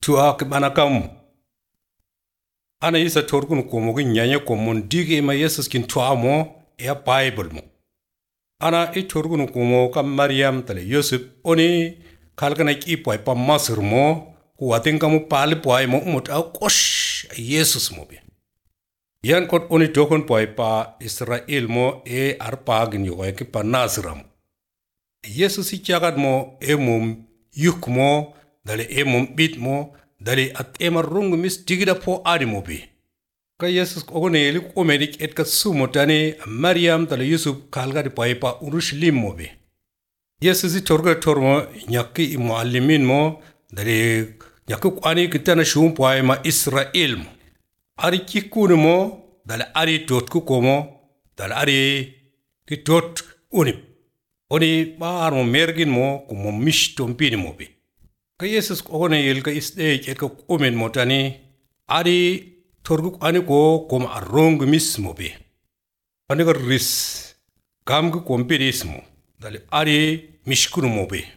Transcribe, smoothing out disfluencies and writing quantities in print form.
tua ke banakam ana isa torkun komo gin nyanya komon dige ma yesus kin tua mo ya bible mo ana i torkun komo kam maryam tale yusuf oni kalkana ki poi pa masr mo ku atin kamu pali poi mo mut au kosh yesus mo be yan kot oni tokon poi pa israel mo e arpa gin yo ki pa nasram yesus i chagat mo e mum yuk mo dale e mum bit mo dale at ema rung mis digida po ari mo be ka yesus ko ne li ko medik et ka sumo tane maryam dale yusuf kalga di poi pa urushalim mo be yesus i torga tormo nyakki i muallimin mo dale nyakki kwani kitana shum poi ma israel mo ari kikunu mo dale ari dot ku komo dale ari ki dot unip oni baar mo mergin mo ku mo mishtom pini mo be ka yesus ko ne yel ka isde ke ka komen mo tani ari torgu ani ko kom arong mis mo be ani ka ris kam ku kompiris mo dale ari mishkunu mo be